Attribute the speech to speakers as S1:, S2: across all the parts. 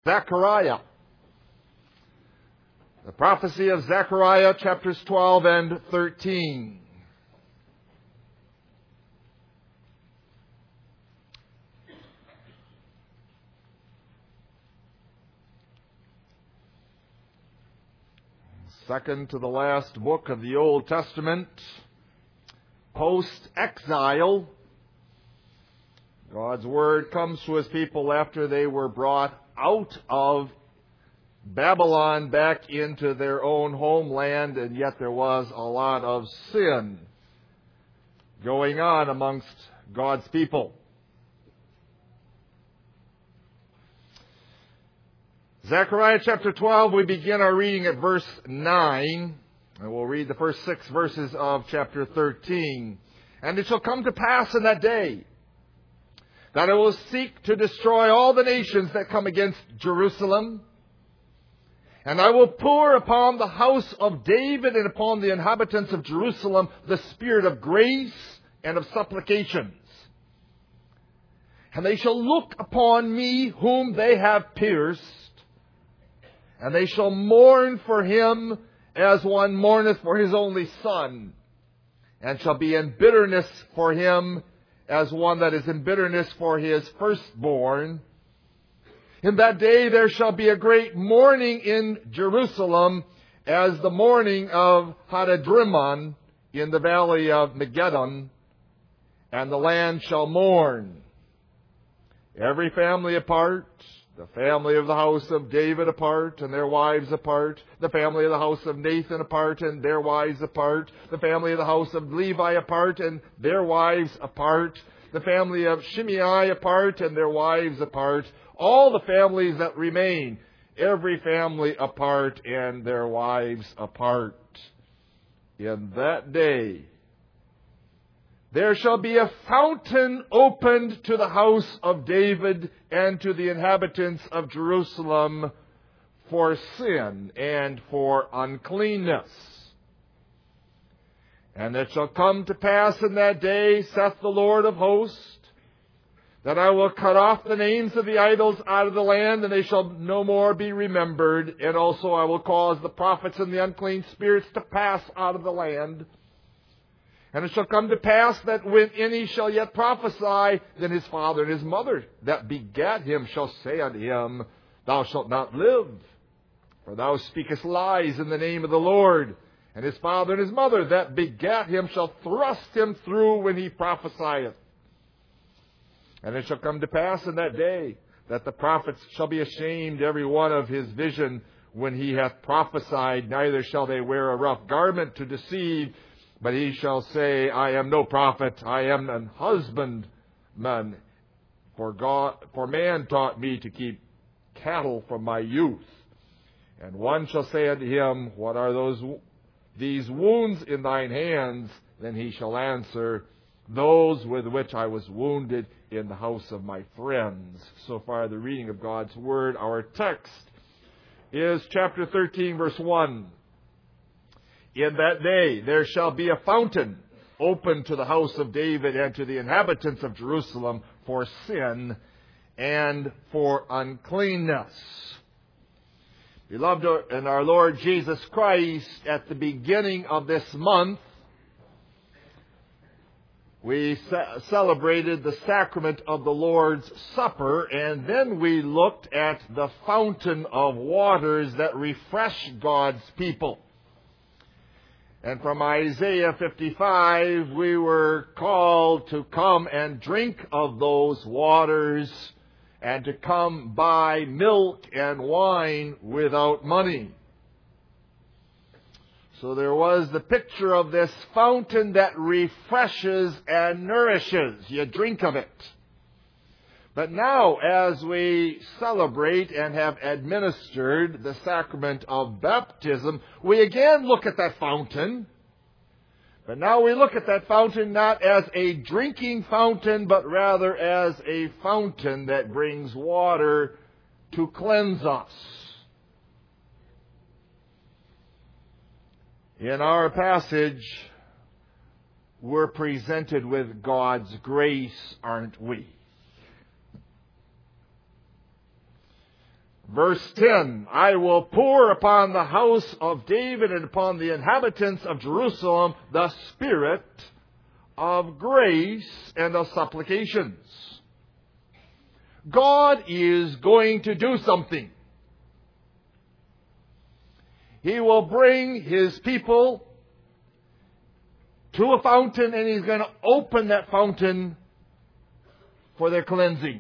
S1: Zechariah. The prophecy of Zechariah, chapters 12 and 13. Second to the last book of the Old Testament, post-exile. God's Word comes to His people after they were brought out of Babylon back into their own homeland, and yet there was a lot of sin going on amongst God's people. Zechariah chapter 12, we begin our reading at verse 9, and we'll read the first 6 verses of chapter 13. And it shall come to pass in that day that I will seek to destroy all the nations that come against Jerusalem. And I will pour upon the house of David and upon the inhabitants of Jerusalem the spirit of grace and of supplications. And they shall look upon me whom they have pierced, and they shall mourn for him as one mourneth for his only son, and shall be in bitterness for him as one that is in bitterness for his firstborn. In that day there shall be a great mourning in Jerusalem, as the mourning of Hadadrimmon in the valley of Megiddon, and the land shall mourn. Every family apart, the family of the house of David apart, and their wives apart. The family of the house of Nathan apart, and their wives apart. The family of the house of Levi apart, and their wives apart. The family of Shimei apart, and their wives apart. All the families that remain, every family apart, and their wives apart. In that day there shall be a fountain opened to the house of David and to the inhabitants of Jerusalem for sin and for uncleanness. And it shall come to pass in that day, saith the Lord of hosts, that I will cut off the names of the idols out of the land, and they shall no more be remembered. And also I will cause the prophets and the unclean spirits to pass out of the land. And it shall come to pass that when any shall yet prophesy, then his father and his mother that begat him shall say unto him, Thou shalt not live, for thou speakest lies in the name of the Lord. And his father and his mother that begat him shall thrust him through when he prophesieth. And it shall come to pass in that day that the prophets shall be ashamed every one of his vision when he hath prophesied, neither shall they wear a rough garment to deceive, but he shall say, I am no prophet, I am an husbandman. For man taught me to keep cattle from my youth. And one shall say unto him, What are these wounds in thine hands? Then he shall answer, Those with which I was wounded in the house of my friends. So far the reading of God's Word. Our text is chapter 13, verse 1. In that day there shall be a fountain open to the house of David and to the inhabitants of Jerusalem for sin and for uncleanness. Beloved in our Lord Jesus Christ, at the beginning of this month, we celebrated the sacrament of the Lord's Supper, and then we looked at the fountain of waters that refresh God's people. And from Isaiah 55, we were called to come and drink of those waters and to come buy milk and wine without money. So there was the picture of this fountain that refreshes and nourishes. You drink of it. But now, as we celebrate and have administered the sacrament of baptism, we again look at that fountain. But now we look at that fountain not as a drinking fountain, but rather as a fountain that brings water to cleanse us. In our passage, we're presented with God's grace, aren't we? Verse 10, I will pour upon the house of David and upon the inhabitants of Jerusalem the Spirit of grace and of supplications. God is going to do something. He will bring His people to a fountain, and He's going to open that fountain for their cleansing.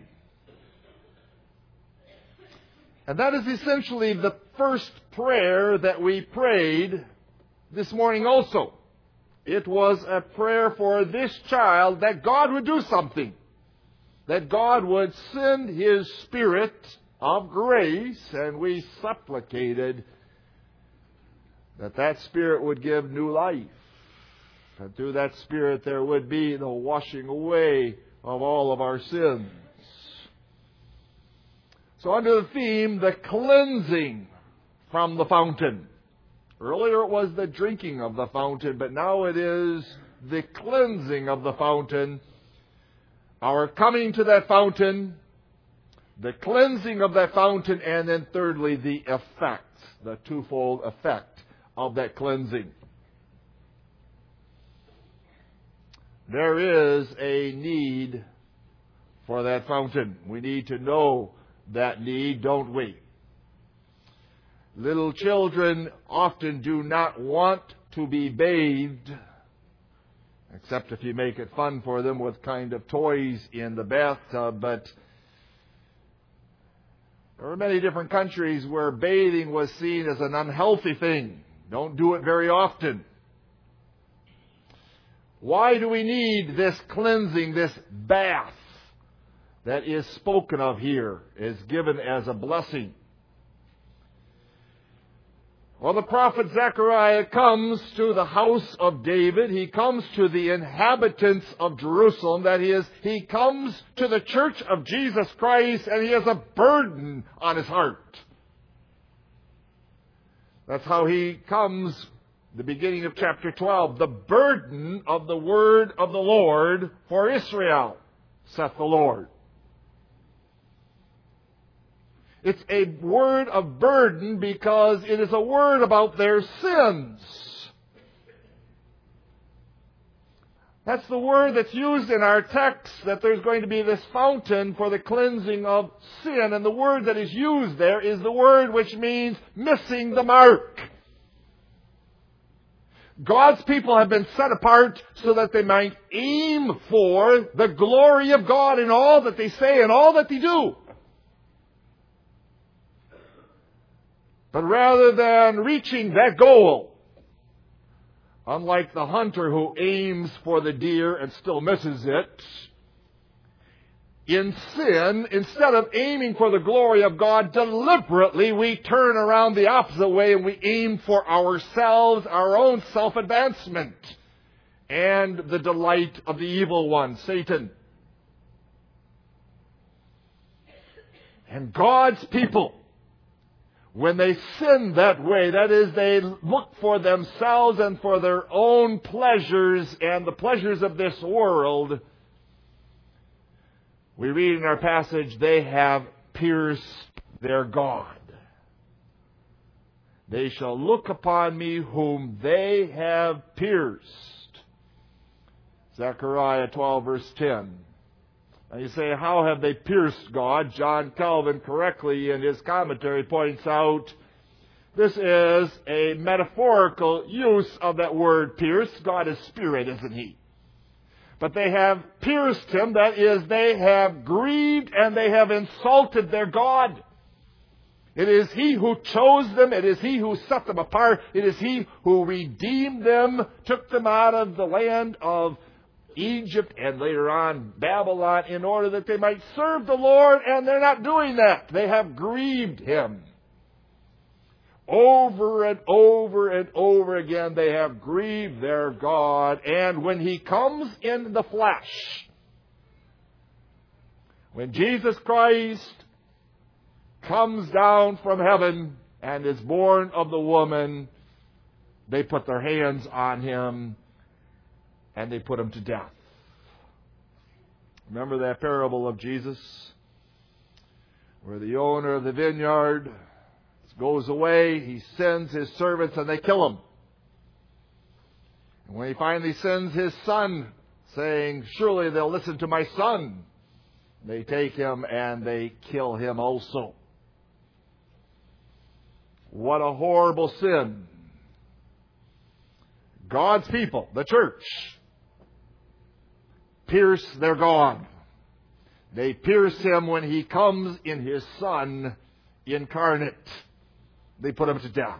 S1: And that is essentially the first prayer that we prayed this morning also. It was a prayer for this child that God would do something. That God would send His Spirit of grace, and we supplicated that that Spirit would give new life. And through that Spirit there would be the washing away of all of our sins. So under the theme, the cleansing from the fountain. Earlier it was the drinking of the fountain, but now it is the cleansing of the fountain. Our coming to that fountain, the cleansing of that fountain, and then thirdly, the effect, the twofold effect of that cleansing. There is a need for that fountain. We need to know that need, don't we? Little children often do not want to be bathed, except if you make it fun for them with kind of toys in the bathtub. But there are many different countries where bathing was seen as an unhealthy thing. Don't do it very often. Why do we need this cleansing, this bath that is spoken of here, is given as a blessing? Well, the prophet Zechariah comes to the house of David. He comes to the inhabitants of Jerusalem. That is, he comes to the church of Jesus Christ, and he has a burden on his heart. That's how he comes, the beginning of chapter 12. The burden of the word of the Lord for Israel, saith the Lord. It's a word of burden because it is a word about their sins. That's the word that's used in our text, that there's going to be this fountain for the cleansing of sin. And the word that is used there is the word which means missing the mark. God's people have been set apart so that they might aim for the glory of God in all that they say and all that they do. But rather than reaching that goal, unlike the hunter who aims for the deer and still misses it, in sin, instead of aiming for the glory of God, deliberately we turn around the opposite way and we aim for ourselves, our own self-advancement, and the delight of the evil one, Satan. And God's people, when they sin that way, that is, they look for themselves and for their own pleasures and the pleasures of this world, we read in our passage, they have pierced their God. They shall look upon me whom they have pierced. Zechariah 12 verse 10. And you say, how have they pierced God? John Calvin correctly in his commentary points out, this is a metaphorical use of that word pierced. God is spirit, isn't He? But they have pierced Him, that is, they have grieved and they have insulted their God. It is He who chose them. It is He who set them apart. It is He who redeemed them, took them out of the land of Egypt and later on Babylon in order that they might serve the Lord, and they're not doing that. They have grieved Him. Over and over and over again they have grieved their God, and when He comes in the flesh, when Jesus Christ comes down from heaven and is born of the woman, they put their hands on Him and they put Him to death. Remember that parable of Jesus? where the owner of the vineyard goes away, he sends his servants and they kill him. And when he finally sends his son, saying, surely they'll listen to my son, they take him and they kill him also. What a horrible sin. God's people, the church, pierce their God. They pierce him when he comes in his Son incarnate. They put him to death.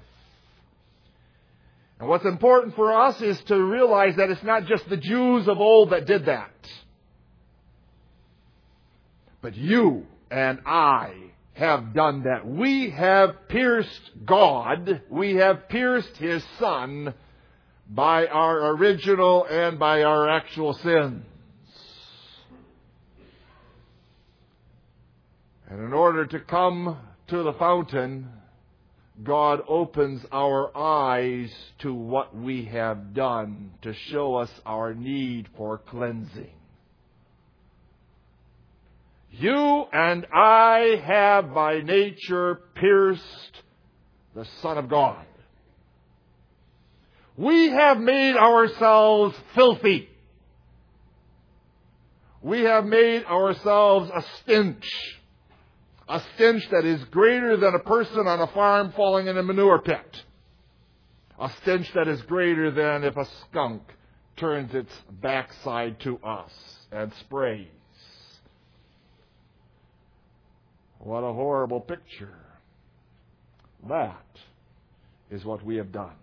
S1: And what's important for us is to realize that it's not just the Jews of old that did that. But you and I have done that. We have pierced God. We have pierced his Son by our original and by our actual sins. And in order to come to the fountain, God opens our eyes to what we have done to show us our need for cleansing. You and I have by nature pierced the Son of God. We have made ourselves filthy. We have made ourselves a stench that is greater than a person on a farm falling in a manure pit. A stench that is greater than if a skunk turns its backside to us and sprays. What a horrible picture. That is what we have done.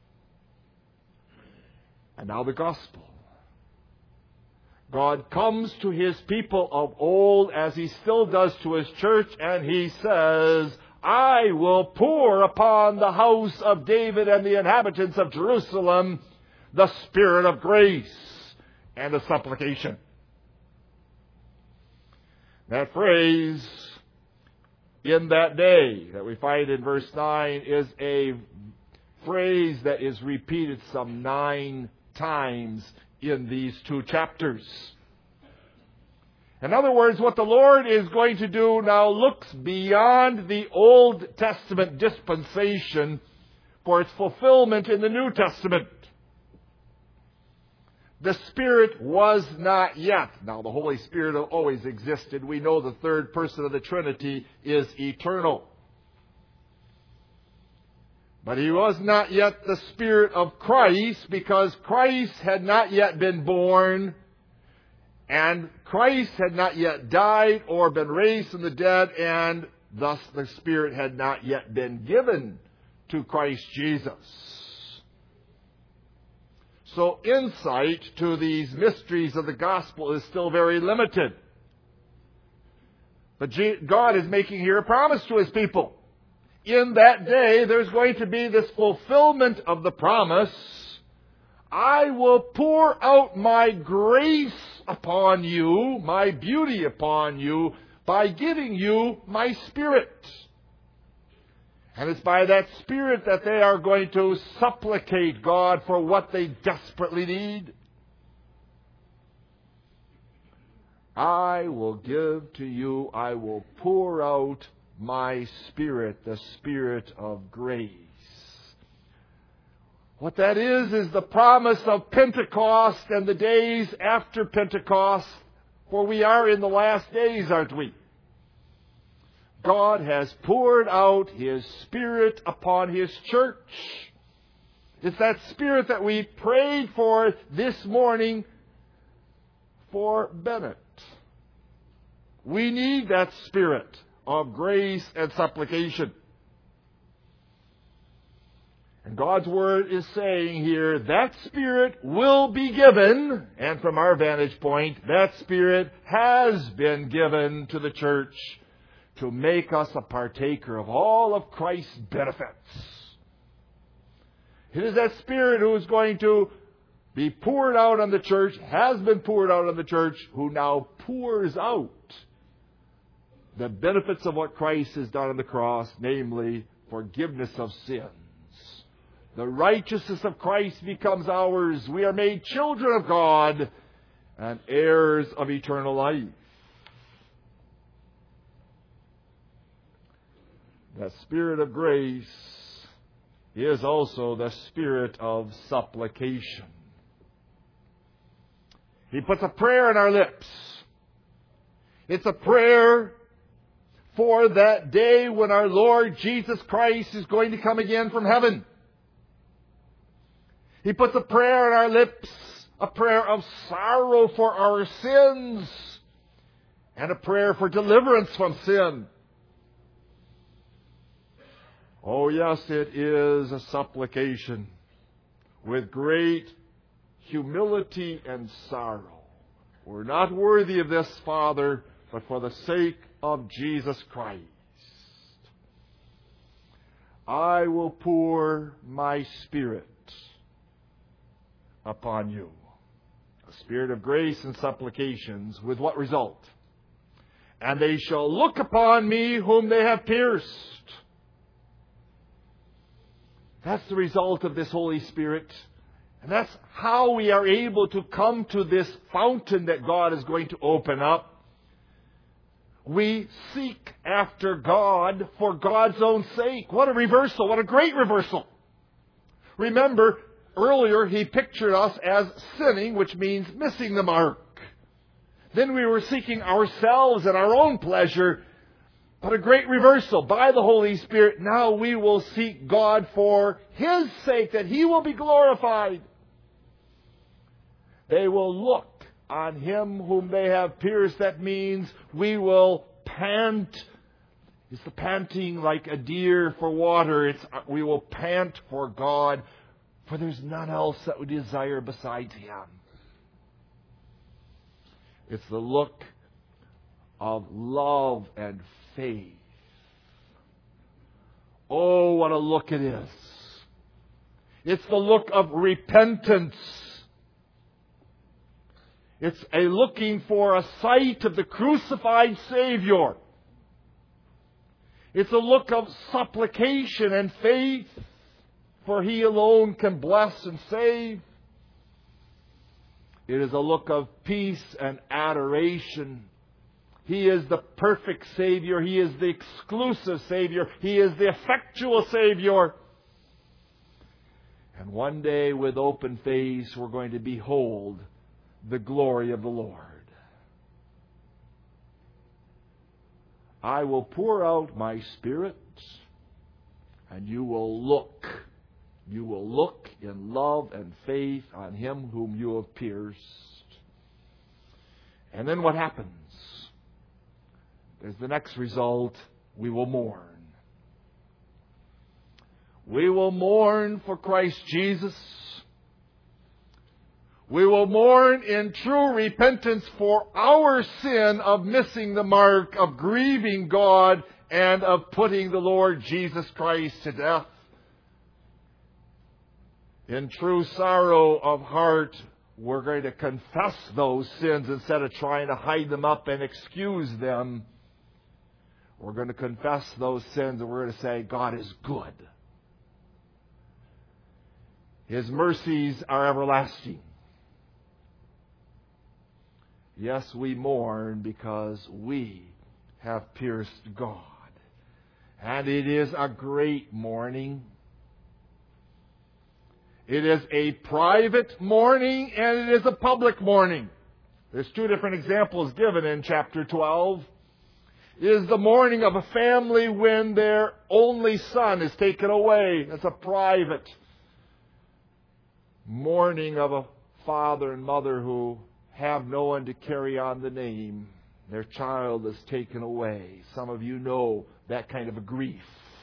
S1: And now the gospel. God comes to his people of old as he still does to his church, and he says, I will pour upon the house of David and the inhabitants of Jerusalem the Spirit of grace and of supplication. That phrase, in that day, that we find in verse 9, is a phrase that is repeated some 9 times in these 2 chapters. In other words, what the Lord is going to do now looks beyond the Old Testament dispensation for its fulfillment in the New Testament. The Spirit was not yet. Now, the Holy Spirit always existed. We know the third person of the Trinity is eternal. But he was not yet the Spirit of Christ, because Christ had not yet been born, and Christ had not yet died or been raised from the dead, and thus the Spirit had not yet been given to Christ Jesus. So insight to these mysteries of the gospel is still very limited. But God is making here a promise to his people. In that day, there's going to be this fulfillment of the promise. I will pour out my grace upon you, my beauty upon you, by giving you my Spirit. And it's by that Spirit that they are going to supplicate God for what they desperately need. I will give to you, I will pour out my Spirit, the Spirit of grace. What that is the promise of Pentecost and the days after Pentecost, for we are in the last days, aren't we? God has poured out his Spirit upon his church. It's that Spirit that we prayed for this morning for Bennett. We need that Spirit of grace and supplication. And God's Word is saying here, that Spirit will be given, and from our vantage point, that Spirit has been given to the church to make us a partaker of all of Christ's benefits. It is that Spirit who is going to be poured out on the church, has been poured out on the church, who now pours out the benefits of what Christ has done on the cross, namely forgiveness of sins. The righteousness of Christ becomes ours. We are made children of God and heirs of eternal life. That Spirit of grace is also the Spirit of supplication. He puts a prayer in our lips. It's a prayer for that day when our Lord Jesus Christ is going to come again from heaven. He puts a prayer in our lips, a prayer of sorrow for our sins, and a prayer for deliverance from sin. Oh yes, it is a supplication with great humility and sorrow. We're not worthy of this, Father, but for the sake of Jesus Christ, I will pour my Spirit upon you. A spirit of grace and supplications, with what result? And they shall look upon me whom they have pierced. That's the result of this Holy Spirit. And that's how we are able to come to this fountain that God is going to open up. We seek after God for God's own sake. What a reversal. What a great reversal. Remember, earlier he pictured us as sinning, which means missing the mark. Then we were seeking ourselves and our own pleasure. But a great reversal by the Holy Spirit. Now we will seek God for His sake, that He will be glorified. They will look on Him whom they have pierced. That means we will pant. It's the panting like a deer for water. We will pant for God, for there's none else that we desire besides Him. It's the look of love and faith. Oh, what a look it is. It's the look of repentance. It's a looking for a sight of the crucified Savior. It's a look of supplication and faith, for He alone can bless and save. It is a look of peace and adoration. He is the perfect Savior. He is the exclusive Savior. He is the effectual Savior. And one day, with open face, we're going to behold the glory of the Lord. I will pour out my Spirit, and you will look. You will look in love and faith on Him whom you have pierced. And then what happens? There's the next result. We will mourn. We will mourn for Christ Jesus. We will mourn in true repentance for our sin of missing the mark, of grieving God, and of putting the Lord Jesus Christ to death. In true sorrow of heart, we're going to confess those sins instead of trying to hide them up and excuse them. We're going to confess those sins and we're going to say, God is good. His mercies are everlasting. Yes, we mourn because we have pierced God. And it is a great mourning. It is a private mourning and it is a public mourning. There's two different examples given in chapter 12. It is the mourning of a family when their only son is taken away. That's a private mourning of a father and mother who have no one to carry on the name. Their child is taken away. Some of you know that kind of a grief.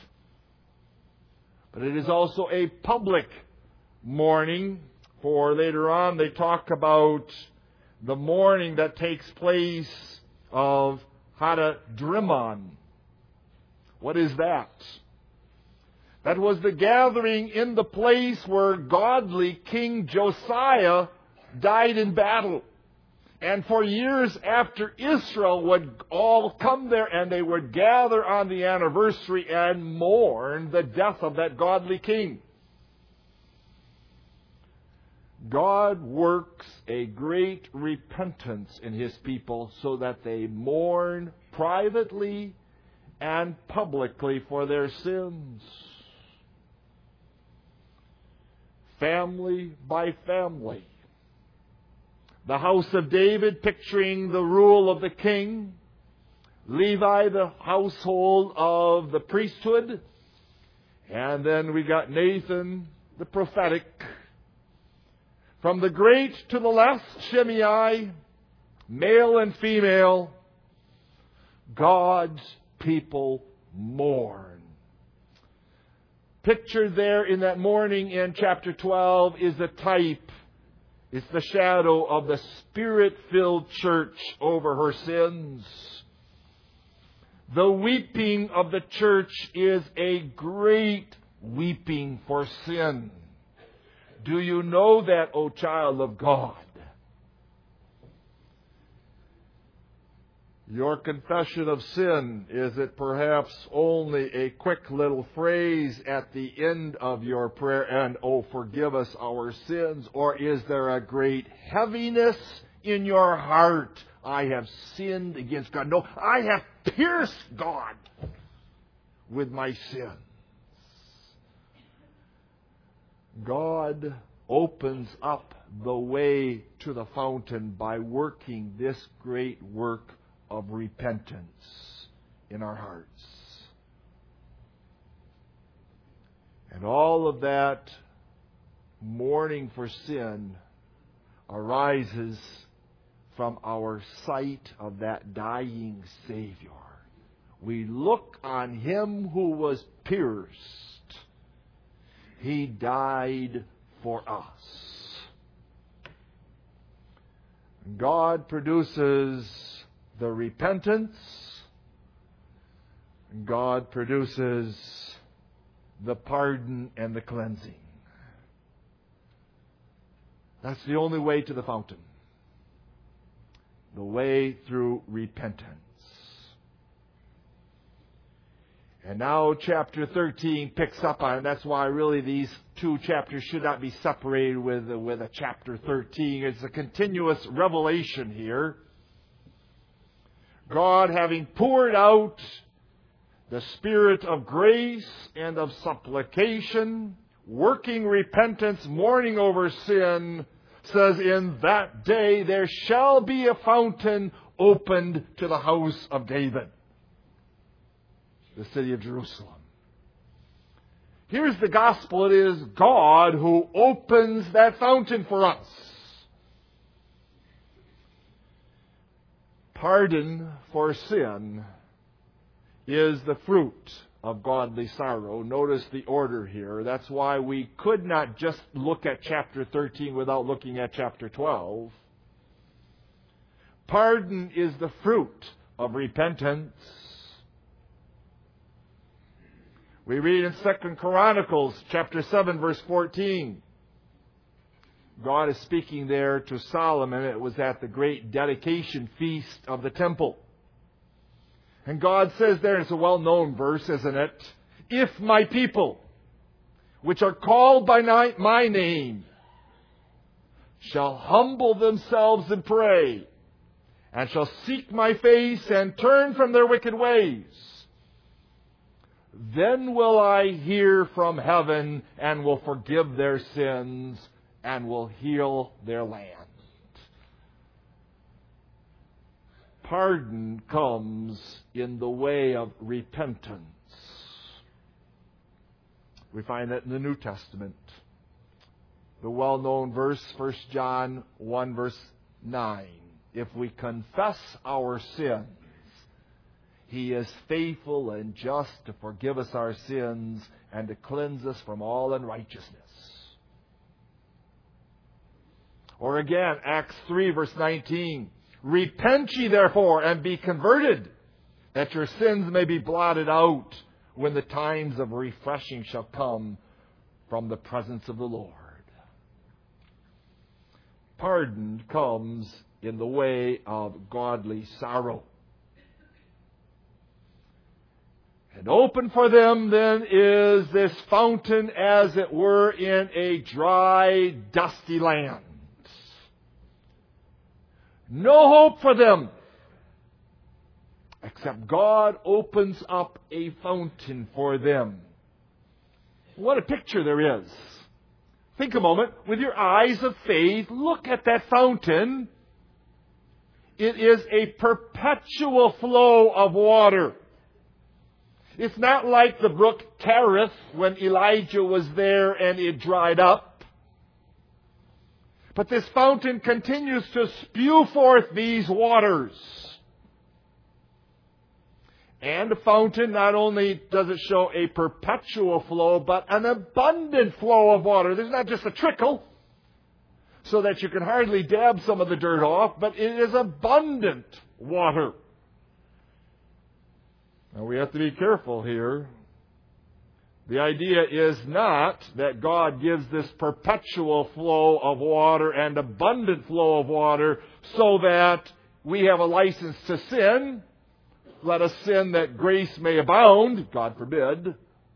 S1: But it is also a public mourning, for later on they talk about the mourning that takes place of Hadadrimmon. What is that? That was the gathering in the place where godly King Josiah died in battle. And for years after, Israel would all come there and they would gather on the anniversary and mourn the death of that godly king. God works a great repentance in His people so that they mourn privately and publicly for their sins. Family by family. The house of David, picturing the rule of the king. Levi, the household of the priesthood. And then we got Nathan, the prophetic. From the great to the less, Shimei, male and female, God's people mourn. Pictured there in that mourning in chapter 12 is a type. It's the shadow of the Spirit-filled church over her sins. The weeping of the church is a great weeping for sin. Do you know that, O child of God? Your confession of sin, is it perhaps only a quick little phrase at the end of your prayer, and, oh, forgive us our sins? Or is there a great heaviness in your heart? I have sinned against God. No, I have pierced God with my sins. God opens up the way to the fountain by working this great work of repentance in our hearts. And all of that mourning for sin arises from our sight of that dying Savior. We look on Him who was pierced. He died for us. God produces the repentance. God produces the pardon and the cleansing. That's the only way to the fountain. The way through repentance. And now chapter 13 picks up on it. That's why really these two chapters should not be separated with a chapter 13. It's a continuous revelation here. God, having poured out the Spirit of grace and of supplication, working repentance, mourning over sin, says, in that day there shall be a fountain opened to the house of David, the city of Jerusalem. Here's the gospel. It is God who opens that fountain for us. Pardon for sin is the fruit of godly sorrow. Notice the order here. That's why we could not just look at chapter 13 without looking at chapter 12. Pardon is the fruit of repentance. We read in 2 Chronicles chapter 7 verse 14. God is speaking there to Solomon. It was at the great dedication feast of the temple. And God says there, it's a well-known verse, isn't it? If my people, which are called by my name, shall humble themselves and pray, and shall seek my face and turn from their wicked ways, then will I hear from heaven and will forgive their sins and will heal their land. Pardon comes in the way of repentance. We find that in the New Testament. The well-known verse, 1 John 1 verse 9. If we confess our sins, He is faithful and just to forgive us our sins and to cleanse us from all unrighteousness. Or again, Acts 3 verse 19. Repent ye therefore and be converted, that your sins may be blotted out when the times of refreshing shall come from the presence of the Lord. Pardon comes in the way of godly sorrow. And open for them then is this fountain, as it were, in a dry, dusty land. No hope for them. except God opens up a fountain for them. What a picture there is. Think a moment. With your eyes of faith, look at that fountain. It is a perpetual flow of water. It's not like the brook Cherith when Elijah was there and it dried up. But this fountain continues to spew forth these waters. And the fountain, not only does it show a perpetual flow, but an abundant flow of water. There's not just a trickle, so that you can hardly dab some of the dirt off, but it is abundant water. Now we have to be careful here. The idea is not that God gives this perpetual flow of water and abundant flow of water so that we have a license to sin. Let us sin that grace may abound, God forbid.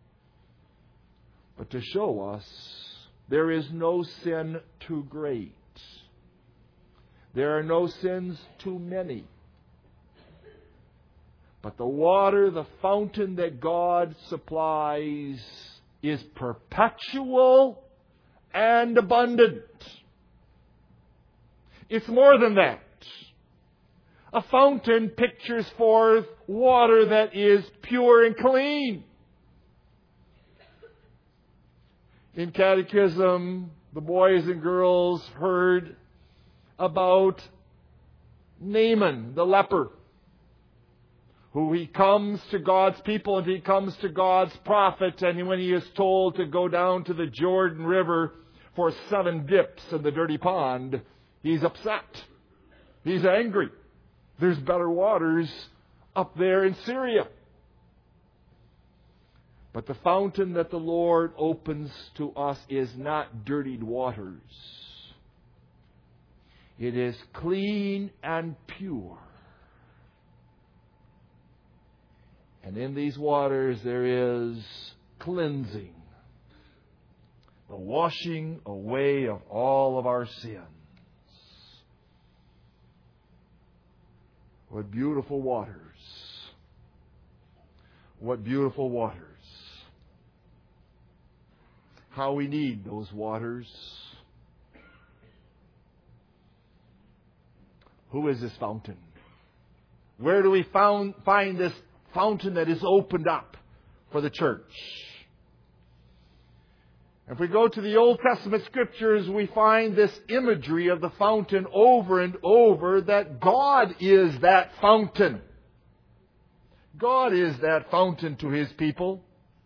S1: But to show us there is no sin too great. There are no sins too many. But the water, the fountain that God supplies, is perpetual and abundant. It's more than that. A fountain pictures forth water that is pure and clean. In catechism, the boys and girls heard about Naaman, the leper, who he comes to God's people and he comes to God's prophet, and when he is told to go down to the Jordan River for 7 dips in the dirty pond, he's upset. He's angry. There's better waters up there in Syria. But the fountain that the Lord opens to us is not dirtied waters. It is clean and pure. And in these waters there is cleansing, the washing away of all of our sins. What beautiful waters. What beautiful waters. How we need those waters. Who is this fountain? Where do we find this fountain that is opened up for the church? If we go to the Old Testament Scriptures, we find this imagery of the fountain over and over, that God is that fountain. God is that fountain to His people.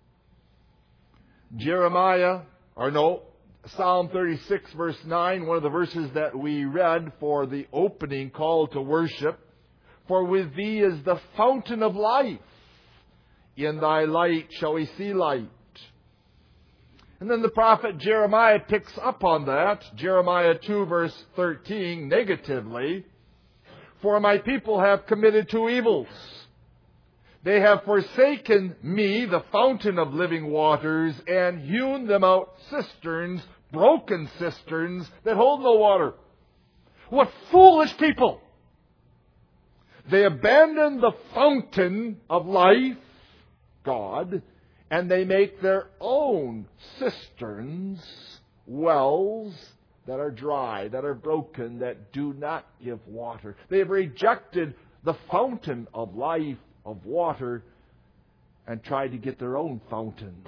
S1: Psalm 36 verse 9, one of the verses that we read for the opening call to worship. For with Thee is the fountain of life. In Thy light shall we see light. And then the prophet Jeremiah picks up on that. Jeremiah 2 verse 13, negatively. For my people have committed 2 evils. They have forsaken me, the fountain of living waters, and hewn them out cisterns, broken cisterns that hold no water. What foolish people! They abandon the fountain of life, God, and they make their own cisterns, wells that are dry, that are broken, that do not give water. They have rejected the fountain of life, of water, and tried to get their own fountains.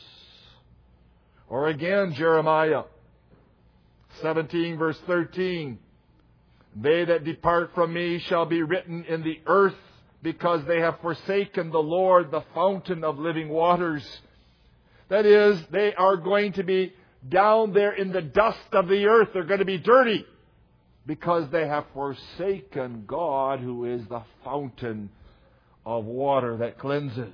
S1: Or again, Jeremiah 17 verse 13. They that depart from me shall be written in the earth, because they have forsaken the Lord, the fountain of living waters. That is, they are going to be down there in the dust of the earth. They're going to be dirty because they have forsaken God, who is the fountain of water that cleanses.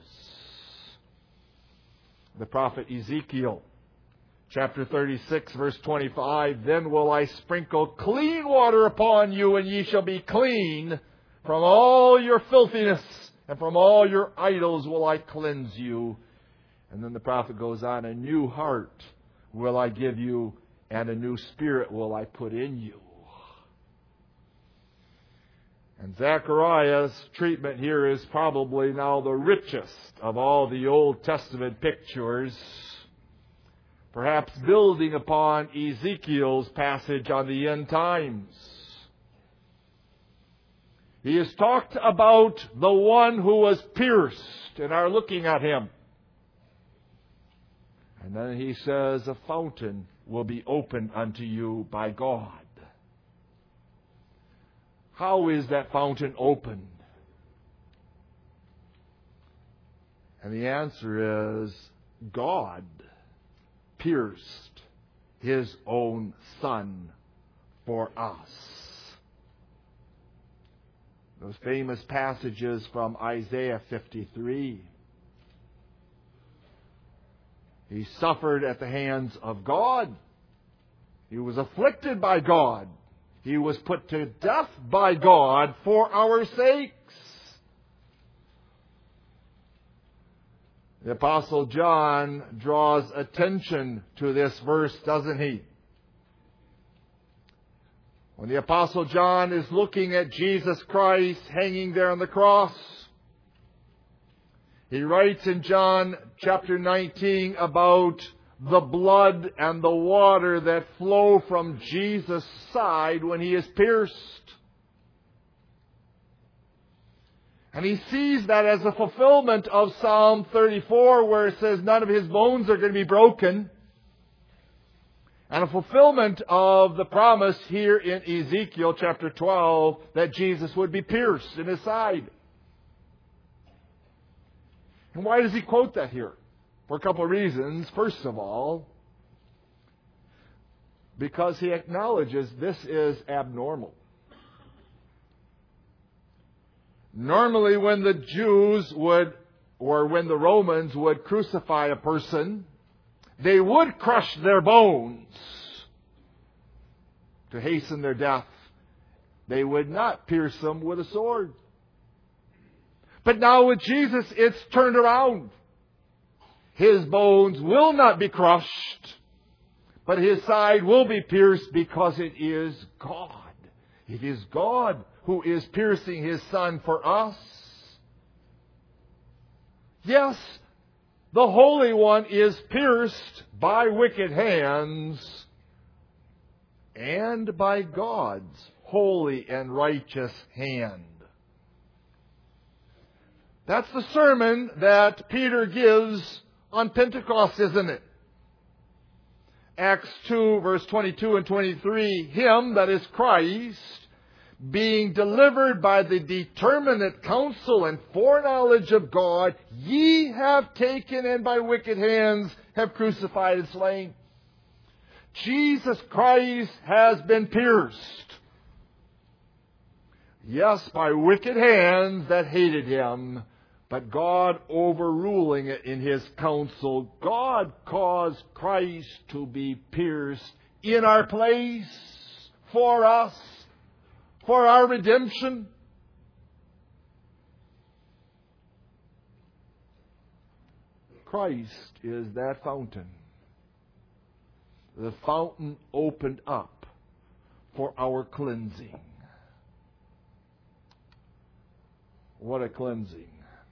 S1: The prophet Ezekiel, chapter 36, verse 25, Then will I sprinkle clean water upon you, and ye shall be clean. From all your filthiness and from all your idols will I cleanse you. And then the prophet goes on, A new heart will I give you, and a new spirit will I put in you. And Zechariah's treatment here is probably now the richest of all the Old Testament pictures, perhaps building upon Ezekiel's passage on the end times. He has talked about the one who was pierced and are looking at him. And then he says, a fountain will be opened unto you by God. How is that fountain opened? And the answer is, God pierced His own Son for us. Those famous passages from Isaiah 53. He suffered at the hands of God. He was afflicted by God. He was put to death by God for our sakes. The Apostle John draws attention to this verse, doesn't he? When the Apostle John is looking at Jesus Christ hanging there on the cross, he writes in John chapter 19 about the blood and the water that flow from Jesus' side when He is pierced. And he sees that as a fulfillment of Psalm 34, where it says none of His bones are going to be broken. And a fulfillment of the promise here in Ezekiel chapter 12 that Jesus would be pierced in His side. And why does he quote that here? For a couple of reasons. First of all, because he acknowledges this is abnormal. Normally when the Jews would, or when the Romans would crucify a person, they would crush their bones to hasten their death. They would not pierce them with a sword. But now with Jesus, it's turned around. His bones will not be crushed, but His side will be pierced because it is God. It is God who is piercing His Son for us. Yes, the Holy One is pierced by wicked hands and by God's holy and righteous hand. That's the sermon that Peter gives on Pentecost, isn't it? Acts 2, verse 22 and 23, Him, that is Christ, being delivered by the determinate counsel and foreknowledge of God, ye have taken and by wicked hands have crucified and slain. Jesus Christ has been pierced. Yes, by wicked hands that hated Him, but God overruling it in His counsel, God caused Christ to be pierced in our place, for us, for our redemption. Christ is that fountain. The fountain opened up for our cleansing. What a cleansing.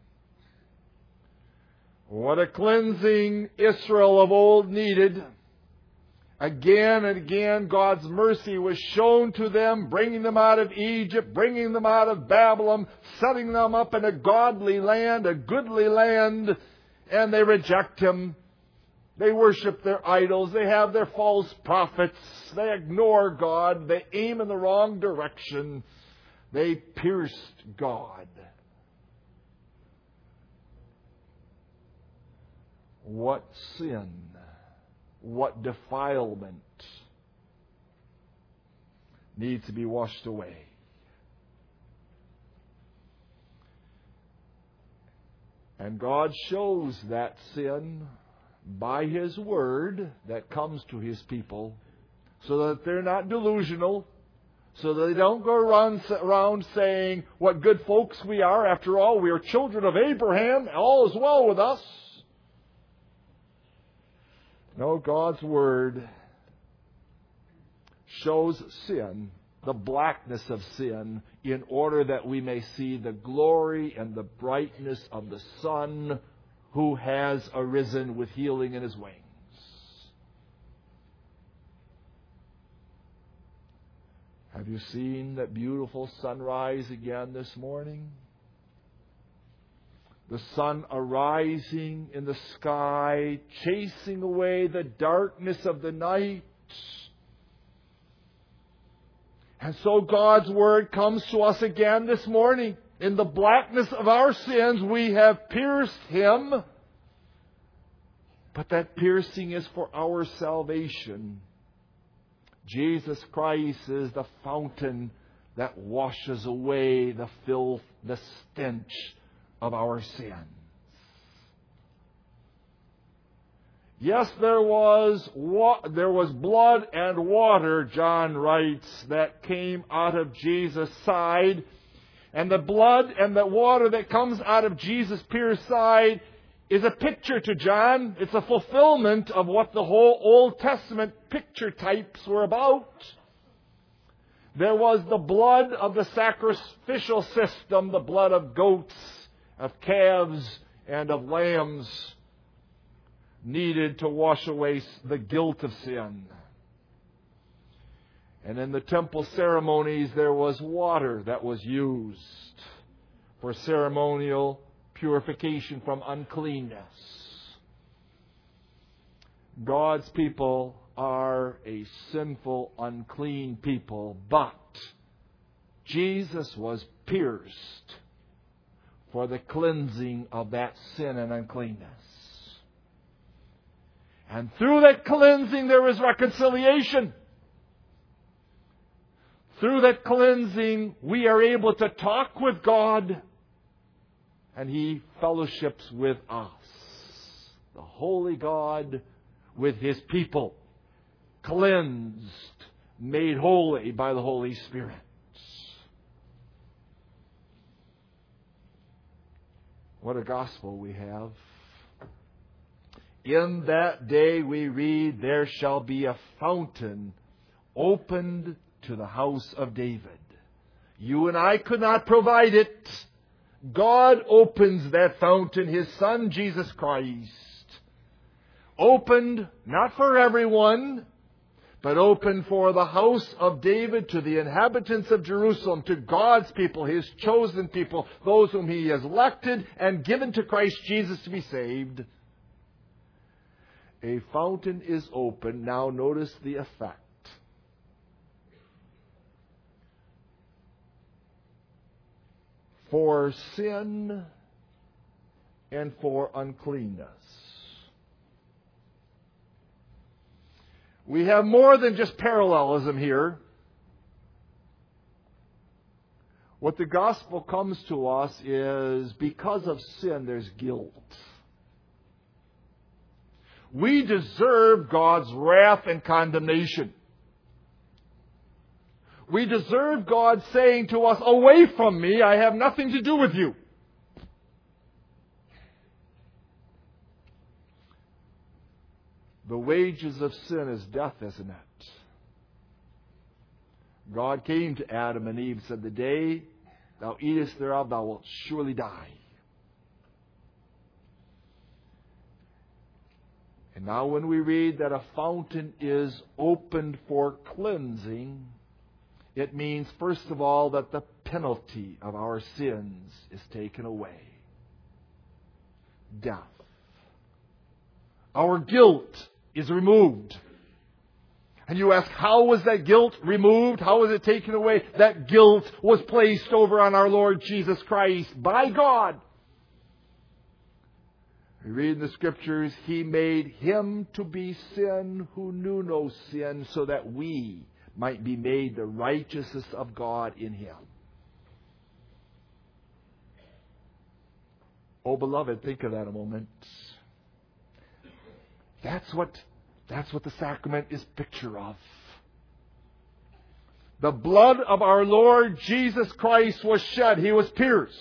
S1: What a cleansing Israel of old needed. Again and again, God's mercy was shown to them, bringing them out of Egypt, bringing them out of Babylon, setting them up in a godly land, a goodly land, and they reject Him. They worship their idols. They have their false prophets. They ignore God. They aim in the wrong direction. They pierced God. What sin, what defilement needs to be washed away. And God shows that sin by His Word that comes to His people so that they're not delusional, so that they don't go around saying what good folks we are. After all, we are children of Abraham. All is well with us. No, God's Word shows sin the blackness of sin, in order that we may see the glory and the brightness of the Son who has arisen with healing in His wings. Have you seen that beautiful sunrise again this morning? The sun arising in the sky, chasing away the darkness of the night. And so God's Word comes to us again this morning. In the blackness of our sins, we have pierced Him. But that piercing is for our salvation. Jesus Christ is the fountain that washes away the filth, the stench of our sins. Yes, there was blood and water, John writes, that came out of Jesus' side. And the blood and the water that comes out of Jesus' pierced side is a picture to John. It's a fulfillment of what the whole Old Testament picture types were about. There was the blood of the sacrificial system, the blood of goats, of calves, and of lambs, needed to wash away the guilt of sin. And in the temple ceremonies, there was water that was used for ceremonial purification from uncleanness. God's people are a sinful, unclean people, but Jesus was pierced for the cleansing of that sin and uncleanness. And through that cleansing there is reconciliation. Through that cleansing we are able to talk with God, and He fellowships with us. The holy God with His people, cleansed, made holy by the Holy Spirit. What a gospel we have. In that day we read, there shall be a fountain opened to the house of David. You and I could not provide it. God opens that fountain, His Son, Jesus Christ. Opened not for everyone, but opened for the house of David, to the inhabitants of Jerusalem, to God's people, His chosen people, those whom He has elected and given to Christ Jesus to be saved. A fountain is opened. Now notice the effect. For sin and for uncleanness. We have more than just parallelism here. What the gospel comes to us is, because of sin, there's guilt. We deserve God's wrath and condemnation. We deserve God saying to us, away from me, I have nothing to do with you. The wages of sin is death, isn't it? God came to Adam and Eve and said, the day thou eatest thereof, thou wilt surely die. And now when we read that a fountain is opened for cleansing, it means, first of all, that the penalty of our sins is taken away. Death. Our guilt is removed. And you ask, how was that guilt removed? How was it taken away? That guilt was placed over on our Lord Jesus Christ by God. We read in the Scriptures, He made Him to be sin who knew no sin, so that we might be made the righteousness of God in Him. Oh, beloved, think of that a moment. That's what the sacrament is a picture of. The blood of our Lord Jesus Christ was shed. He was pierced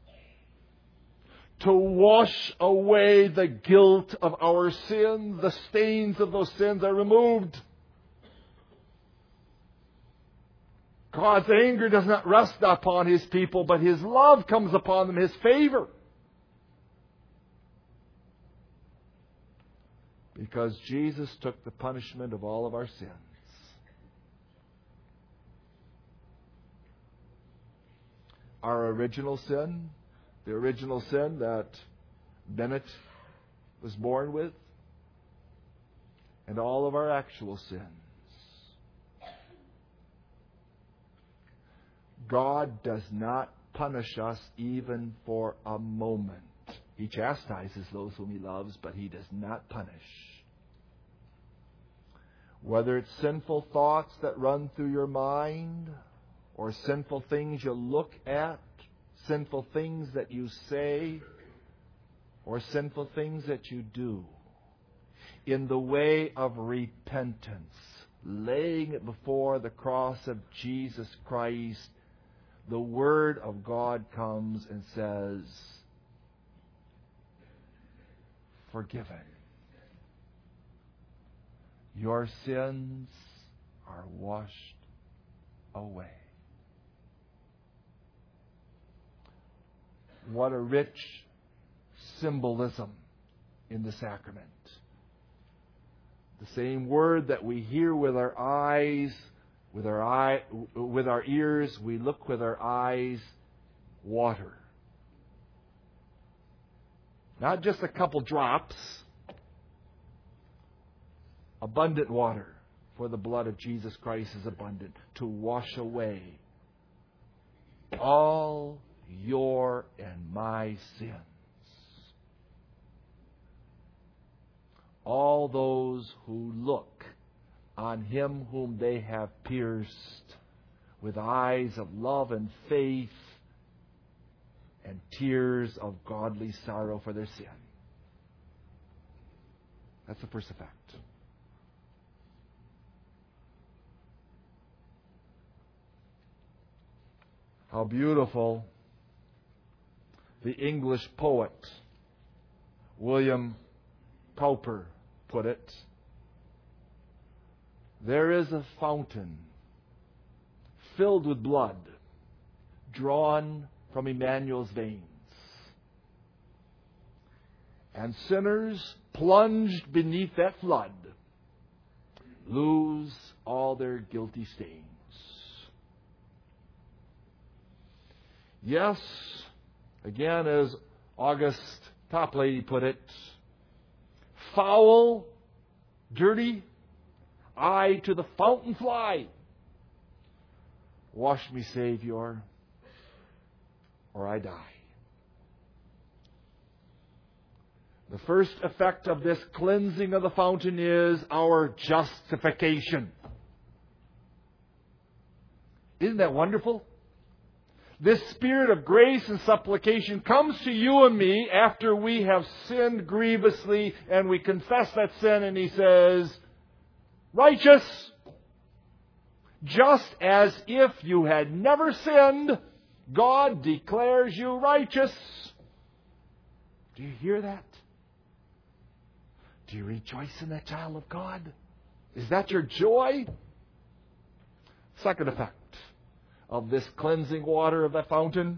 S1: to wash away the guilt of our sins. The stains of those sins are removed. God's anger does not rest upon His people, but His love comes upon them, His favor. Because Jesus took the punishment of all of our sins. Our original sin, the original sin that Bennett was born with, and all of our actual sins. God does not punish us even for a moment. He chastises those whom He loves, but He does not punish. Whether it's sinful thoughts that run through your mind, or sinful things you look at, sinful things that you say, or sinful things that you do, in the way of repentance, laying it before the cross of Jesus Christ, the Word of God comes and says, forgiven. Your sins are washed away. What a rich symbolism in the sacrament. The same word that we hear with our eyes, with our ears, we look with our eyes, water. Not just a couple drops, abundant water, for the blood of Jesus Christ is abundant to wash away all your and my sins. All those who look on Him whom they have pierced with eyes of love and faith and tears of godly sorrow for their sin. That's the first effect. How beautiful the English poet William Cowper put it. There is a fountain filled with blood drawn from Emmanuel's veins, and sinners plunged beneath that flood lose all their guilty stains. Yes, again, as August Toplady put it, foul, dirty, I to the fountain fly. Wash me, Savior, or I die. The first effect of this cleansing of the fountain is our justification. Isn't that wonderful? This spirit of grace and supplication comes to you and me after we have sinned grievously and we confess that sin, and He says, righteous, just as if you had never sinned, God declares you righteous. Do you hear that? Do you rejoice in that, child of God? Is that your joy? Second effect of this cleansing water of the fountain,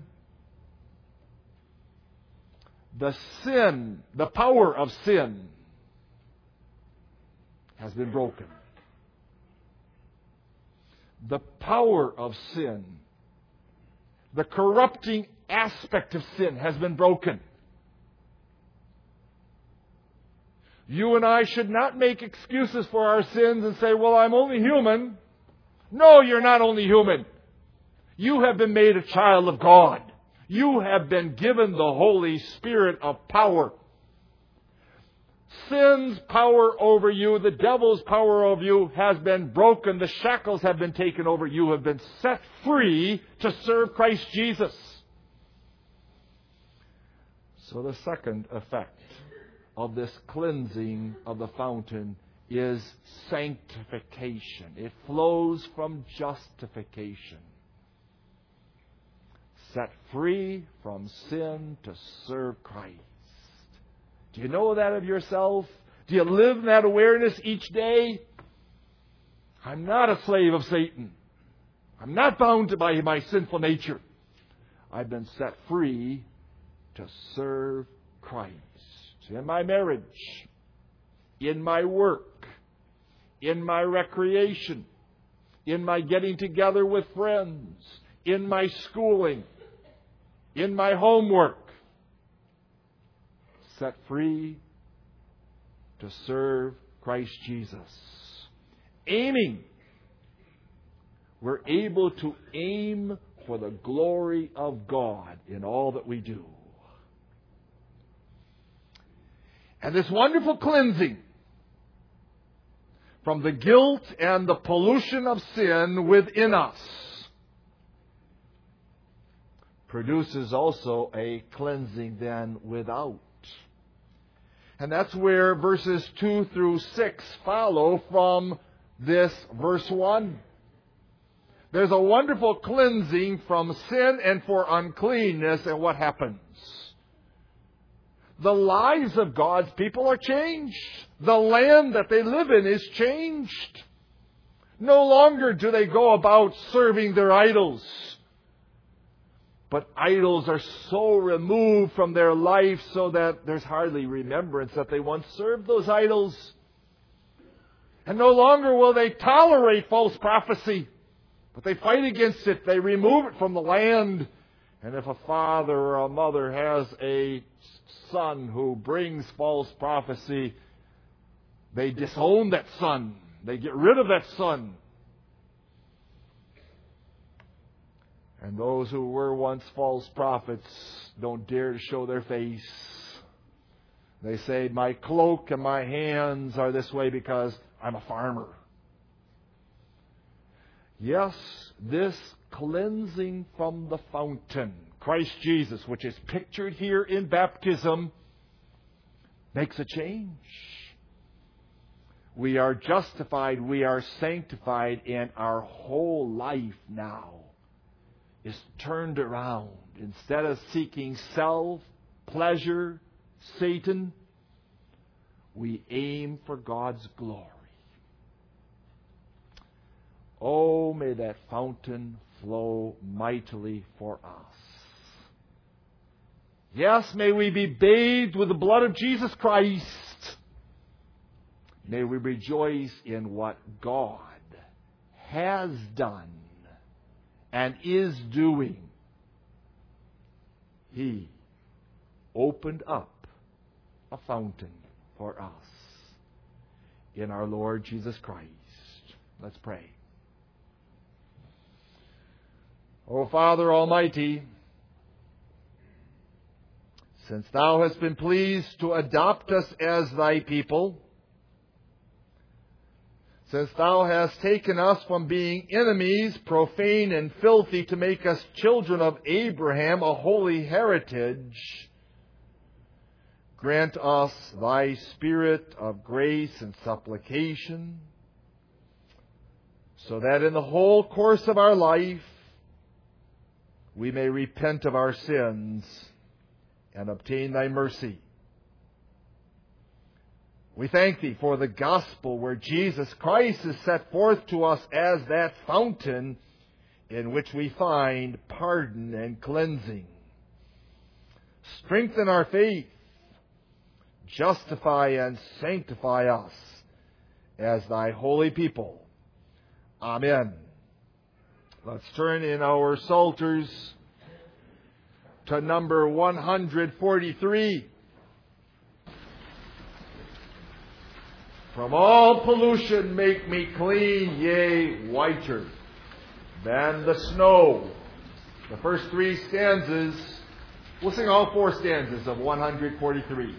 S1: the power of sin has been broken. The power of sin, the corrupting aspect of sin has been broken. You and I should not make excuses for our sins and say, well, I'm only human. No, you're not only human. You have been made a child of God. You have been given the Holy Spirit of power. Sin's power over you, the devil's power over you has been broken. The shackles have been taken over. You have been set free to serve Christ Jesus. So the second effect of this cleansing of the fountain is sanctification. It flows from justification. Set free from sin to serve Christ. Do you know that of yourself? Do you live in that awareness each day? I'm not a slave of Satan. I'm not bound by my sinful nature. I've been set free to serve Christ. In my marriage, in my work, in my recreation, in my getting together with friends, in my schooling, in my homework. Set free to serve Christ Jesus. Aiming. We're able to aim for the glory of God in all that we do. And this wonderful cleansing from the guilt and the pollution of sin within us produces also a cleansing then without. And that's where verses 2 through 6 follow from this verse 1. There's a wonderful cleansing from sin and for uncleanness, and what happens? The lives of God's people are changed. The land that they live in is changed. No longer do they go about serving their idols. But idols are so removed from their life so that there's hardly remembrance that they once served those idols. And no longer will they tolerate false prophecy. But they fight against it. They remove it from the land. And if a father or a mother has a son who brings false prophecy, they disown that son. They get rid of that son. And those who were once false prophets don't dare to show their face. They say, my cloak and my hands are this way because I'm a farmer. Yes, this cleansing from the fountain, Christ Jesus, which is pictured here in baptism, makes a change. We are justified, we are sanctified, and our whole life now is turned around. Instead of seeking self, pleasure, Satan, we aim for God's glory. Oh, may that fountain flow mightily for us. Yes, may we be bathed with the blood of Jesus Christ. May we rejoice in what God has done and is doing. He opened up a fountain for us in our Lord Jesus Christ. Let's pray. O Father Almighty, since Thou hast been pleased to adopt us as Thy people, since Thou hast taken us from being enemies, profane and filthy, to make us children of Abraham, a holy heritage, grant us Thy Spirit of grace and supplication, so that in the whole course of our life we may repent of our sins and obtain Thy mercy. We thank Thee for the gospel where Jesus Christ is set forth to us as that fountain in which we find pardon and cleansing. Strengthen our faith, justify and sanctify us as Thy holy people. Amen. Let's turn in our Psalters to number 143. From all pollution make me clean, yea, whiter than the snow. The first three stanzas, we'll sing all four stanzas of 143.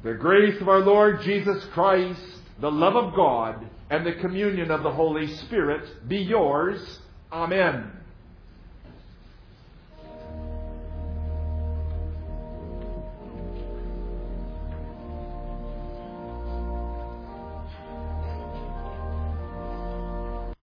S1: The grace of our Lord Jesus Christ, the love of God, and the communion of the Holy Spirit be yours. Amen.